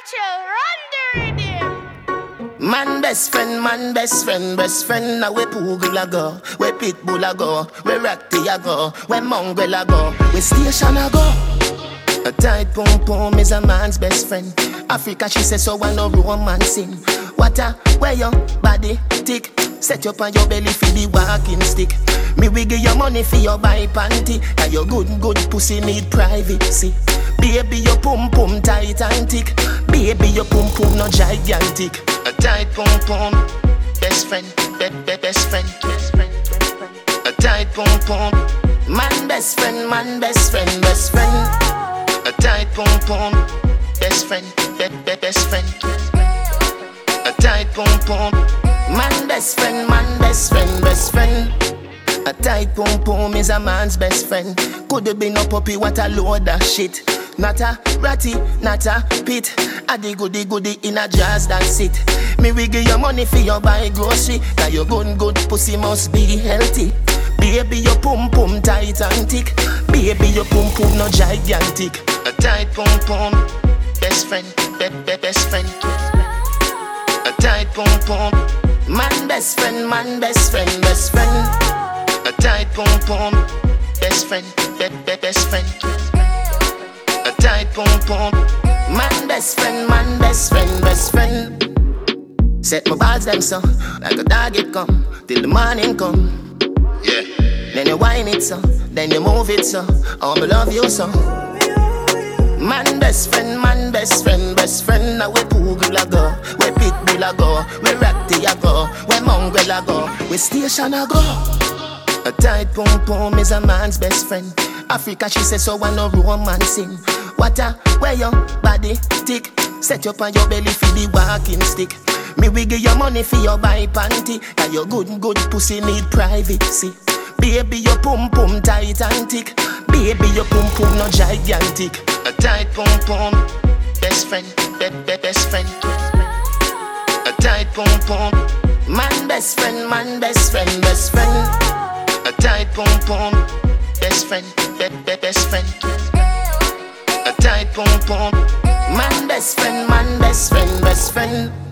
Run the rhythm. Man best friend, best friend. Now we Poogle a go, we Pitbull a go, we Ratty a go, we Mongrel a go, we Station a go. A tight pum pum is a man's best friend. Africa she says so I no romancing. Water where your body tick. Set up on your belly for the walking stick. Me we give you money for your buy panty. And your good pussy need privacy. Baby your pum pum tight and thick. Baby your pum pum no gigantic. A tight pum pum, best friend, best friend, best friend. A tight pum pum, best friend, best friend, best friend. A tight pum pum, best friend, best friend. A tight pum pum, best friend, best friend, best friend. A tight pum pum is a man's best friend. Could have been a puppy, what a load of shit. Not a ratty, not a pit. A the goody in a jazz, that's it. Me we give you money for your buy grocery. Now your good pussy must be healthy. Baby your pum pum tight and thick. Baby your pum pum no gigantic. A tight pum pum, best friend, best friend. A tight pum pum, best friend, best friend, best friend. A tight pum pum, best friend, best friend. A tight pum pum, best friend, best friend, best friend. Set my balls them so, like a dog it come, till the morning come. Yeah. Then you whine it so, then you move it so. Oh, me love you so. Best friend, best friend, best friend. Now we Poogle a go, we Pitbull a go, we Ratty a go, we Mongrel a go, we Station a go. A tight pum pum is a man's best friend. Africa she says so I no romancing. Water where your body tick. Set up on your belly for the walking stick. Me we give you money for your buy panty. And your good pussy need privacy. Baby your pum pum tight and thick. Baby your pum pum no gigantic. A tight pum pum, best friend, best friend. A tight pum pum, best friend, best friend, best friend. A tight pum pum, best friend, best friend. A tight pum pum, best friend, best friend, best friend.